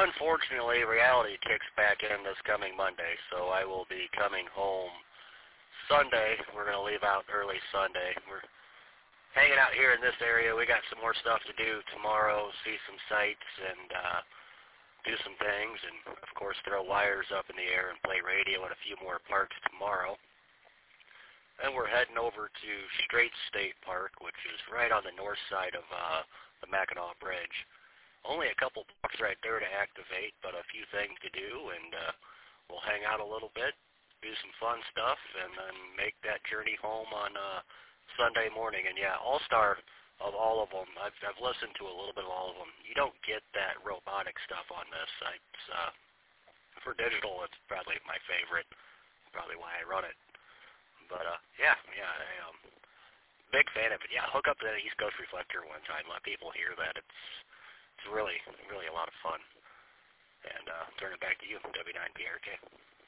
unfortunately, reality kicks back in this coming Monday, so I will be coming home Sunday. We're going to leave out early Sunday. We're hanging out here in this area. We got some more stuff to do tomorrow, see some sights, and do some things, and, of course, throw wires up in the air and play radio at a few more parks tomorrow. And we're heading over to Straits State Park, which is right on the north side of the Mackinac Bridge. Only a couple blocks right there to activate, but a few things to do, and we'll hang out a little bit, do some fun stuff, and then make that journey home on Sunday morning. And yeah, All-Star of all of them, I've listened to a little bit of all of them. You don't get that robotic stuff on this. For digital, it's probably my favorite, probably why I run it. But yeah, I big fan of it. Yeah, hook up to that East Coast Reflector one time. Let people hear that. It's really a lot of fun. And turn it back to you, W9PRK.